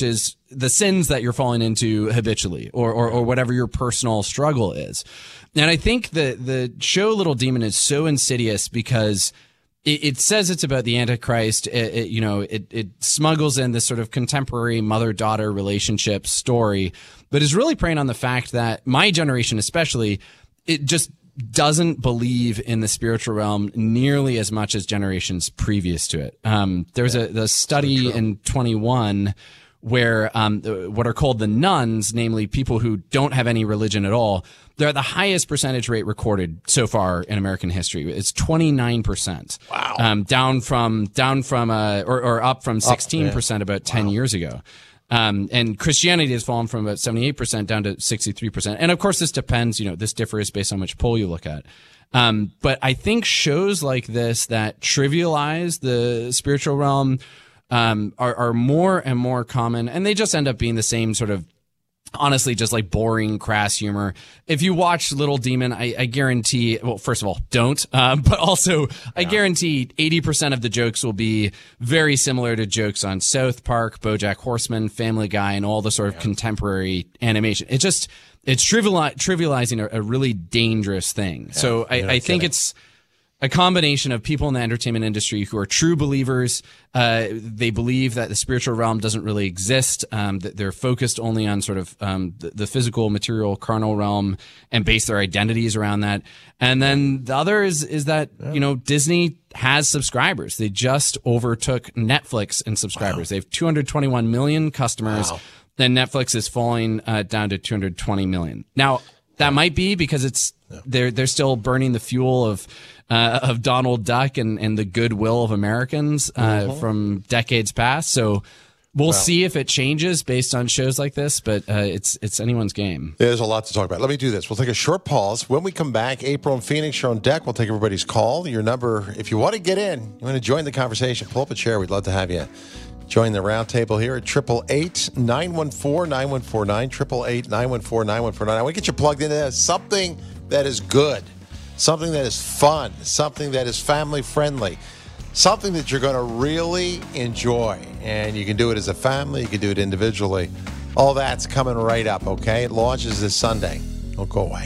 the sins that you're falling into habitually, or, or, or whatever your personal struggle is. And I think the, the show Little Demon is so insidious because it, it says it's about the Antichrist. It, it, you know, it, it smuggles in this sort of contemporary mother-daughter relationship story, but is really preying on the fact that my generation, especially, it just doesn't believe in the spiritual realm nearly as much as generations previous to it. Um, there was yeah, a the study so in twenty-one where um, what are called the nuns, namely people who don't have any religion at all, they're at the highest percentage rate recorded so far in American history. It's twenty-nine percent. Wow. Um, down from down from uh, or, or up from sixteen percent up, yeah. about ten wow. years ago. Um, and Christianity has fallen from about seventy-eight percent down to sixty-three percent. And of course, this depends, you know, this differs based on which poll you look at. Um, but I think shows like this that trivialize the spiritual realm, um, are, are more and more common, and they just end up being the same sort of, honestly, just like boring, crass humor. If you watch Little Demon, I, I guarantee, well, first of all, don't, um, but also I guarantee eighty percent of the jokes will be very similar to jokes on South Park, BoJack Horseman, Family Guy, and all the sort of yeah. contemporary animation. It just, it's triviali- trivializing a, a really dangerous thing. Yeah, so I, I think it's a combination of people in the entertainment industry who are true believers. Uh, they believe that the spiritual realm doesn't really exist, um, that they're focused only on sort of um, the, the physical, material, carnal realm, and base their identities around that. And then the other is is that, yeah. you know, Disney has subscribers. They just overtook Netflix in subscribers. Wow. They have two hundred twenty-one million customers. Wow. Then Netflix is falling uh, down to two hundred twenty million. Now, that yeah. might be because it's yeah. they're they're still burning the fuel of Uh, of Donald Duck and, and the goodwill of Americans uh, mm-hmm. from decades past. So we'll well, see if it changes based on shows like this, but uh, it's it's anyone's game. There's a lot to talk about. Let me do this. We'll take a short pause. When we come back, April and Phoenix are on deck. We'll take everybody's call. Your number, if you want to get in, you want to join the conversation, pull up a chair. We'd love to have you join the round table here at eight eight eight, nine one four, nine one four nine, eight eight eight, nine one four, nine one four nine. I want to get you plugged into something that is good. Something that is fun, something that is family-friendly, something that you're going to really enjoy. And you can do it as a family, you can do it individually. All that's coming right up, okay? It launches this Sunday. Don't go away.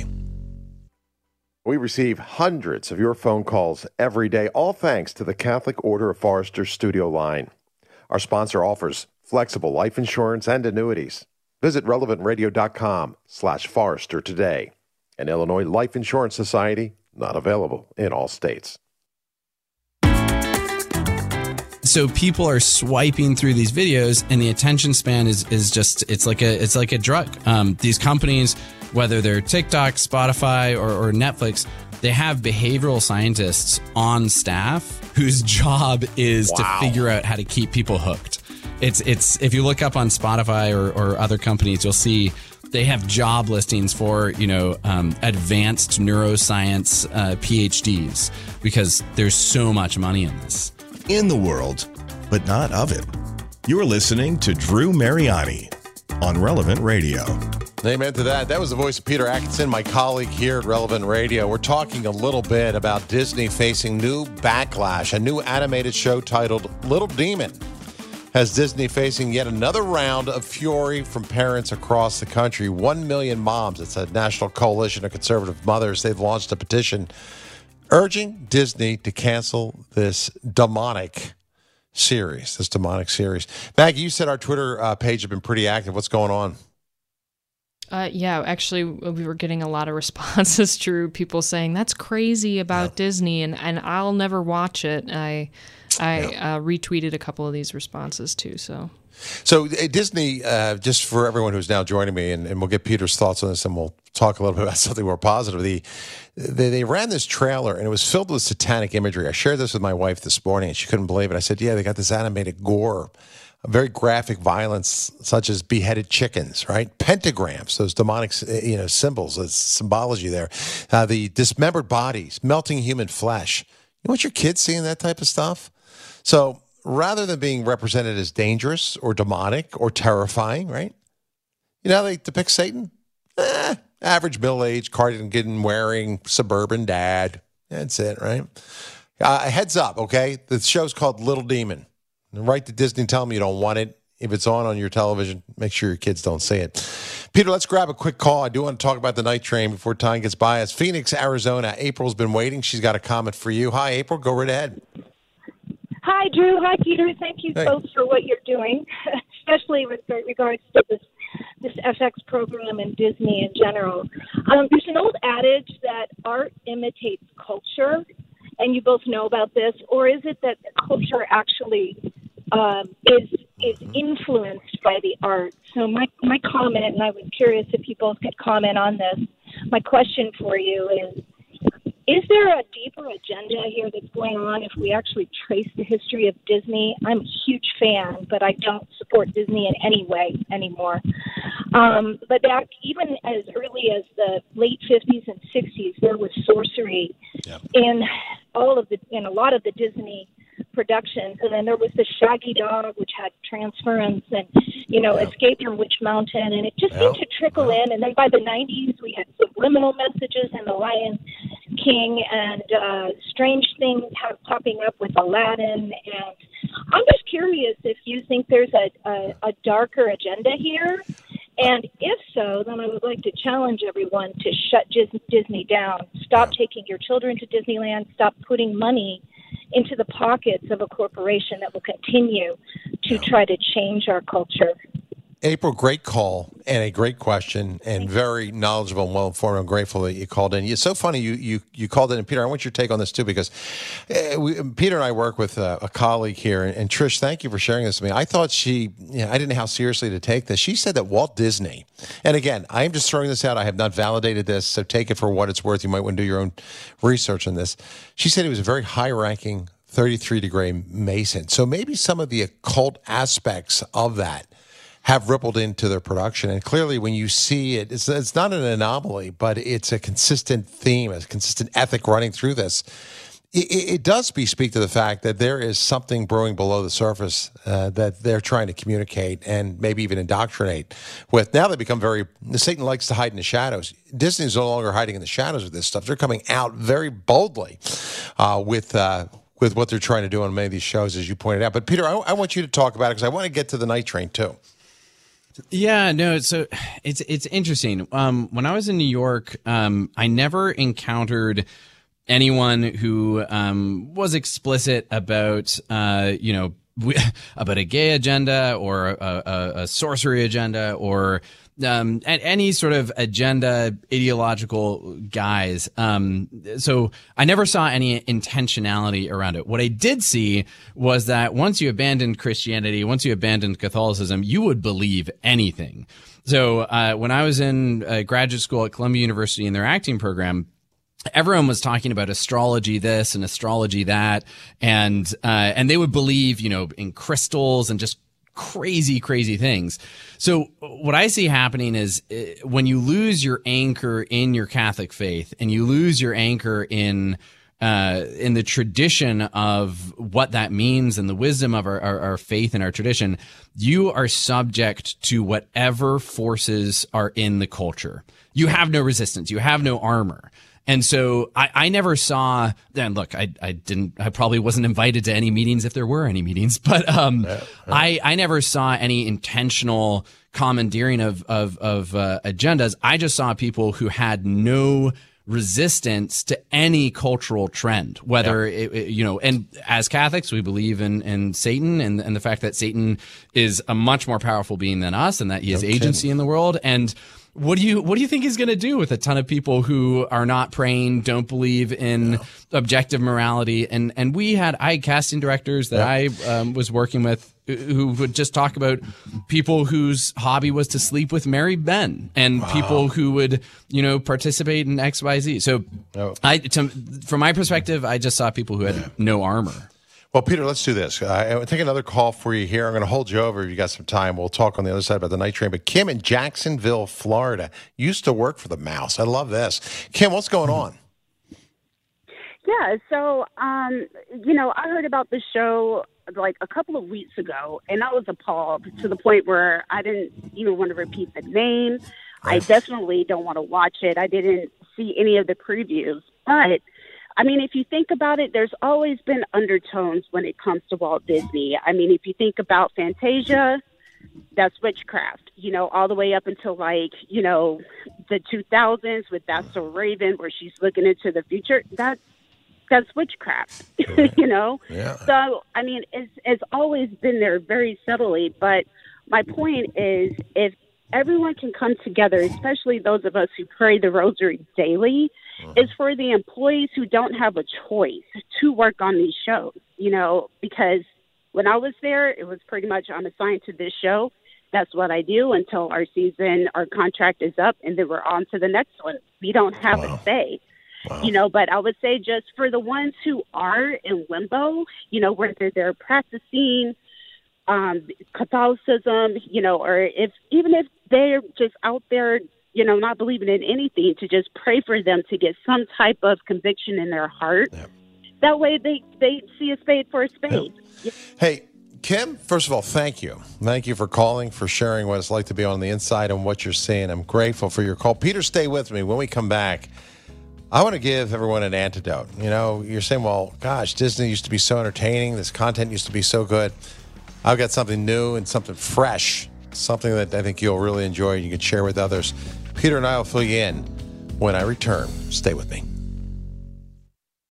We receive hundreds of your phone calls every day, all thanks to the Catholic Order of Foresters Studio Line. Our sponsor offers flexible life insurance and annuities. Visit relevant radio dot com slash Forester today. An Illinois Life Insurance Society, not available in all states. So people are swiping through these videos, and the attention span is is just it's like a it's like a drug. Um, these companies, whether they're TikTok, Spotify, or, or Netflix, they have behavioral scientists on staff whose job is wow. to figure out how to keep people hooked. It's it's if you look up on Spotify or, or other companies, you'll see they have job listings for, you know, um, advanced neuroscience uh, P H Ds because there's so much money in this. In the world, but not of it. You're listening to Drew Mariani on Relevant Radio. Amen to that. That was the voice of Peter Atkinson, my colleague here at Relevant Radio. We're talking a little bit about Disney facing new backlash, a new animated show titled Little Demon. Has Disney facing yet another round of fury from parents across the country. One million moms, it's a national coalition of conservative mothers. They've launched a petition urging Disney to cancel this demonic series, this demonic series. Maggie, you said our Twitter uh, page had been pretty active. What's going on? Uh, yeah, actually, we were getting a lot of responses, Drew, people saying, that's crazy about yeah. Disney, and, and I'll never watch it. I... I yeah. uh, retweeted a couple of these responses, too. So, so uh, Disney, uh, just for everyone who's now joining me, and, and we'll get Peter's thoughts on this, and we'll talk a little bit about something more positive. The, they, they ran this trailer, and it was filled with satanic imagery. I shared this with my wife this morning, and she couldn't believe it. I said, yeah, they got this animated gore, very graphic violence, such as beheaded chickens, right? Pentagrams, those demonic, you know, symbols, there's symbology there. Uh, the dismembered bodies, melting human flesh. You want your kids seeing that type of stuff? So rather than being represented as dangerous or demonic or terrifying, right? You know how they depict Satan? Eh, average middle-aged, cardigan-wearing suburban dad. That's it, right? Uh, heads up, okay? The show's called Little Demon. Write to Disney and tell them you don't want it. if it's on on your television, make sure your kids don't see it. Peter, let's grab a quick call. I do want to talk about the night train before time gets by us. Phoenix, Arizona. April's been waiting. She's got a comment for you. Hi, April. Go right ahead. Hi, Drew. Hi, Peter. Thank you Hey. both for what you're doing, especially with regards to this this F X program and Disney in general. Um, there's an old adage that art imitates culture, and you both know about this, or is it that the culture actually um, is is influenced by the art? So my, my comment, and I was curious if you both could comment on this, my question for you is, is there a deeper agenda here that's going on if we actually trace the history of Disney? I'm a huge fan, but I don't support Disney in any way anymore. Um, but back even as early as the late fifties and sixties, there was sorcery yep. in all of the in a lot of the Disney productions, and then there was the Shaggy Dog, which had transference, and you know, yeah. Escape from Witch Mountain, and it just yeah. seemed to trickle yeah. in. And then by the nineties, we had subliminal messages in The Lion King, and uh, strange things have popping up with Aladdin. And I'm just curious if you think there's a, a, a darker agenda here. And if so, then I would like to challenge everyone to shut Disney down. Stop taking your children to Disneyland. Stop putting money into the pockets of a corporation that will continue to try to change our culture. April, great call and a great question, and very knowledgeable and well-informed. I'm grateful that you called in. It's so funny you you, you called in, and Peter, I want your take on this too, because uh, we, Peter and I work with a, a colleague here, and, and Trish, thank you for sharing this with me. I thought she, you know, I didn't know how seriously to take this. She said that Walt Disney, and again, I am just throwing this out. I have not validated this, so take it for what it's worth. You might want to do your own research on this. She said he was a very high-ranking thirty-three degree Mason. So maybe some of the occult aspects of that have rippled into their production. And clearly when you see it, it's, it's not an anomaly, but it's a consistent theme, a consistent ethic running through this. It, it does speak to the fact that there is something brewing below the surface uh, that they're trying to communicate and maybe even indoctrinate with. Now they become very, Satan likes to hide in the shadows. Disney's no longer hiding in the shadows with this stuff. They're coming out very boldly uh, with uh, with what they're trying to do on many of these shows, as you pointed out. But Peter, I, I want you to talk about it because I want to get to the night train too. Yeah, no, so it's it's interesting. Um, when I was in New York, um, I never encountered anyone who um, was explicit about, uh, you know, about a gay agenda or a, a, a sorcery agenda or um, any sort of agenda, ideological guys. Um, so I never saw any intentionality around it. What I did see was that once you abandoned Christianity, once you abandoned Catholicism, you would believe anything. So uh, when I was in uh, graduate school at Columbia University in their acting program, everyone was talking about astrology this and astrology that, and uh, and they would believe, you know, in crystals and just crazy, crazy things. So what I see happening is uh, when you lose your anchor in your Catholic faith and you lose your anchor in uh, in the tradition of what that means and the wisdom of our, our, our faith and our tradition, you are subject to whatever forces are in the culture. You have no resistance. You have no armor. And so I, I never saw, and look, I, I didn't, I probably wasn't invited to any meetings if there were any meetings, but um, yeah, yeah. I, I never saw any intentional commandeering of, of, of uh, agendas. I just saw people who had no resistance to any cultural trend, whether, yeah. it, it, you know, and as Catholics, we believe in, in Satan and, and the fact that Satan is a much more powerful being than us and that he has no agency kidding. in the world. And What do you what do you think he's going to do with a ton of people who are not praying, don't believe in yeah. objective morality? And and we had I had casting directors that yeah. I um, was working with who would just talk about people whose hobby was to sleep with married men and wow. people who would, you know, participate in X, Y, Z. So oh. I, to, from my perspective, I just saw people who had yeah. no armor. Well, Peter, let's do this. Uh, I'll take another call for you here. I'm going to hold you over if you got some time. We'll talk on the other side about the night train. But Kim in Jacksonville, Florida, used to work for the Mouse. I love this. Kim, what's going on? Yeah, so, um, you know, I heard about the show like a couple of weeks ago, and I was appalled to the point where I didn't even want to repeat the name. I definitely don't want to watch it. I didn't see any of the previews. But, I mean, if you think about it, there's always been undertones when it comes to Walt Disney. I mean, if you think about Fantasia, that's witchcraft, you know, all the way up until like, you know, the two thousands with That's So Raven, where she's looking into the future. That's, that's witchcraft, you know? Yeah. So, I mean, it's, it's always been there very subtly. But my point is, if everyone can come together, especially those of us who pray the rosary daily, uh-huh. is for the employees who don't have a choice to work on these shows, you know, because when I was there, it was pretty much I'm assigned to this show. That's what I do until our season, our contract is up, and then we're on to the next one. We don't have wow. a say. Wow. You know, but I would say just for the ones who are in limbo, you know, whether they're practicing um, Catholicism, you know, or if even if they're just out there, you know, not believing in anything, to just pray for them to get some type of conviction in their heart. Yep. That way they, they see a spade for a spade. Yep. Hey, Kim, first of all, thank you. Thank you for calling, for sharing what it's like to be on the inside and what you're seeing. I'm grateful for your call. Peter, stay with me. When we come back, I want to give everyone an antidote. You know, you're saying, well, gosh, Disney used to be so entertaining. This content used to be so good. I've got something new and something fresh, something that I think you'll really enjoy and you can share with others. Peter and I will fill you in when I return. Stay with me.